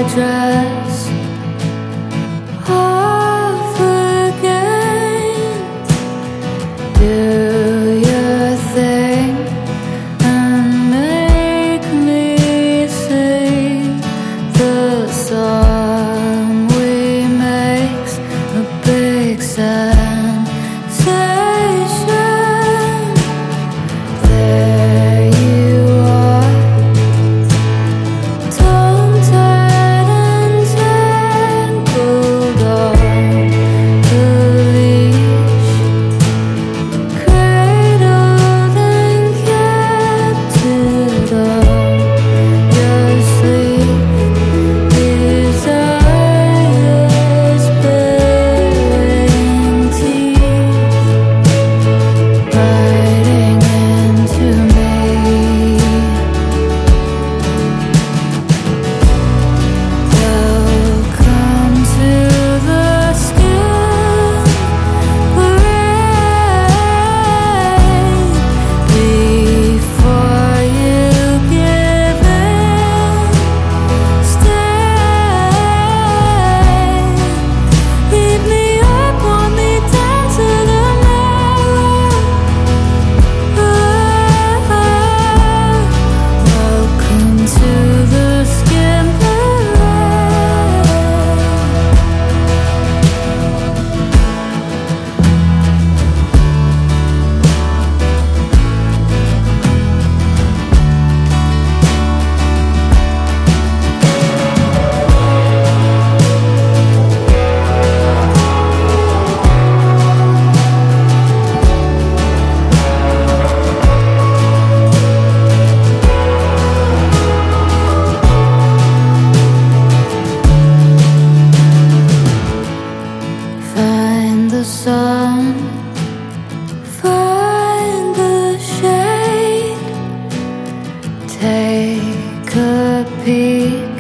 dress off again. Do your thing and make me sing the song we makes a big sensation. There you are, tongue-tied and tangled on the leash, cradled and captive of your sleep. Desires bearing teeth, biting into me. Welcome to the skin parade. Before you give in, stay. Heat me up, want me down to the marrow. Welcome to the skin parade. Find the sun, find the shade, take a peek